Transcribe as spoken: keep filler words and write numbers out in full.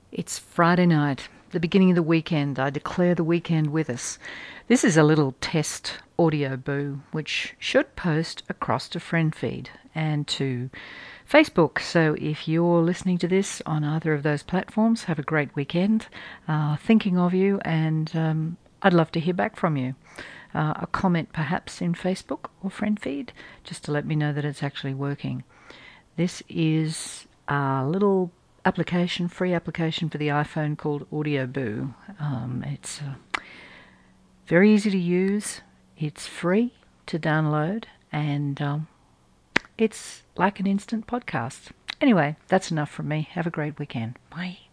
It's Friday night, the beginning of the weekend. I declare the weekend with us. This is a little test audio boo, which should post across to Friend Feed and to Facebook. So if you're listening to this on either of those platforms, have a great weekend. Uh, thinking of you, and um, I'd love to hear back from you. Uh, a comment perhaps in Facebook or Friend Feed, just to let me know that it's actually working. This is a little application, free application for the iPhone called Audioboo. Um, it's uh, very easy to use. It's free to download, and um, it's like an instant podcast. Anyway, that's enough from me. Have a great weekend. Bye.